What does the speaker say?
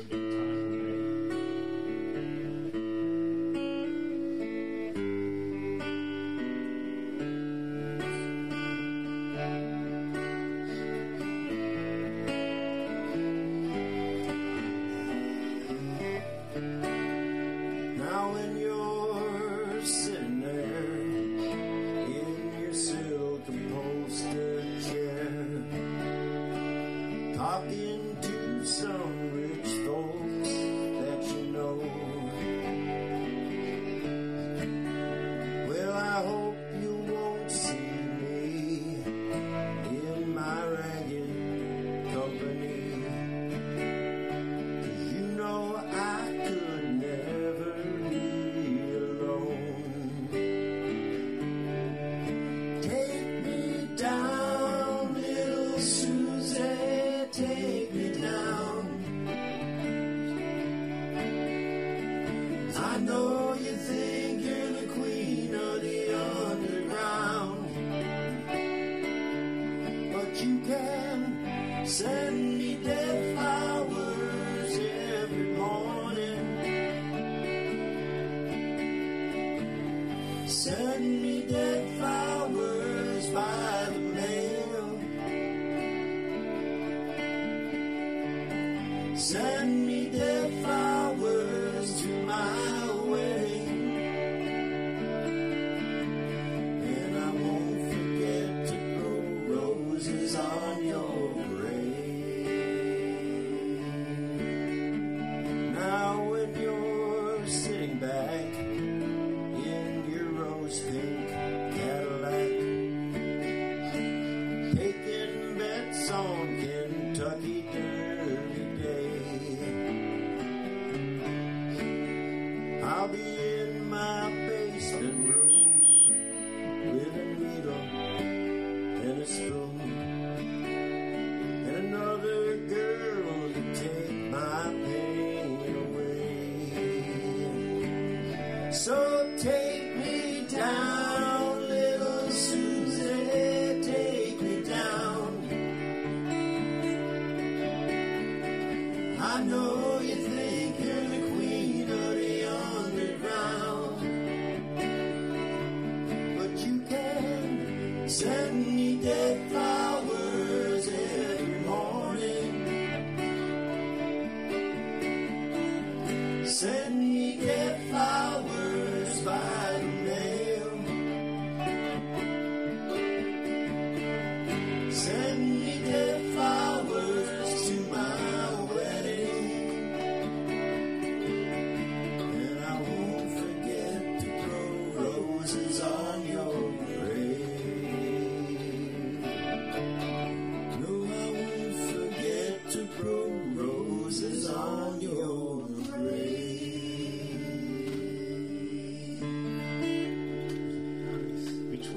Now when you're sitting there in your silk upholstered chair, talking to some rich folks that you know, well, I hope you won't see me in my ragged company, 'cause you know I could never be alone. Take me down, little Susie, take me down. I know you think you're the queen of the underground, but you can send me dead flowers every morning. Send me dead flowers by the mail. Send me dead flowers to my wedding, and I won't forget to grow roses on your grave. Now when you're sitting back in your rose-pink Cadillac, taking bets on Kentucky Derby Day, I'll be in my basement room with a needle and a spoon, and another girl to take my pain away. So take me down, little Susie, take me down. I know you think you're the queen of the underground, but you can send me dead flowers every morning. Send